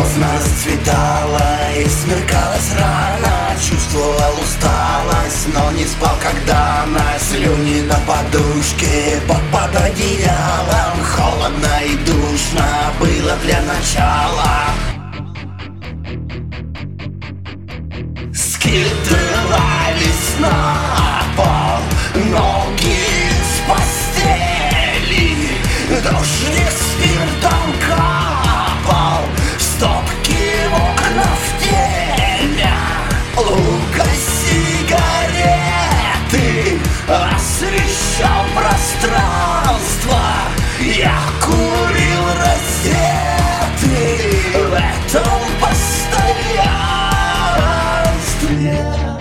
Поздно расцветала и смеркалась рано. Чувствовал усталость, но не спал, когда на слюни на подушке под одеялом. Холодно и душно было для начала. Скидывались на пол ноги с постели. Дождик спиртом капал в стопки в окна в теме. Лука сигареты освещал пространство. Я курил раздетый в этом постоянстве.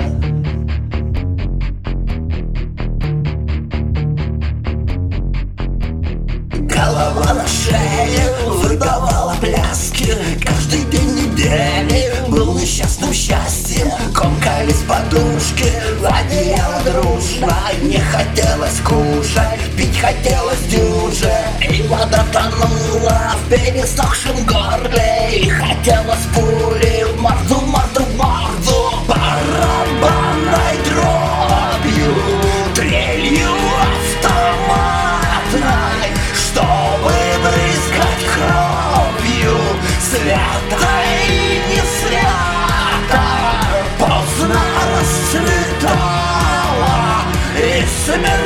Голова на шее выдавала пляски. Каждый день недели был несчастным счастьем. Комкались подушки, одеяло дружно. Не хотелось кушать, пить хотелось дюже. И вода тонула в пересохшем горле. И хотелось пули в морду, морду, морду. Барабанной дробью, трелью автоматной, чтобы брызгать кровью, свято и не свято. Поздно расцветала и смерть.